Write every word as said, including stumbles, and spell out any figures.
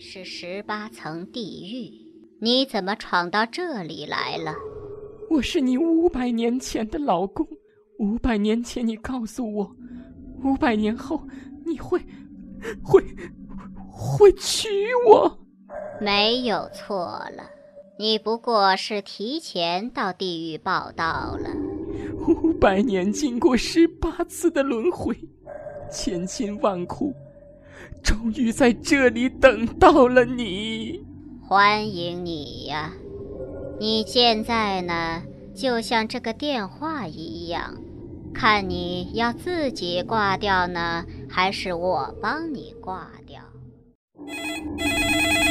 是十八层地狱，你怎么闯到这里来了？ 我是你五百年前的老公，五百年前你告诉我，五百年后你会会会娶我。 没有错了，你不过是提前到地狱报道了。 五百年经过十八次的轮回，千辛万苦，终于在这里等到了你。 欢迎你呀！你现在呢，就像这个电话一样，看你要自己挂掉呢，还是我帮你挂掉。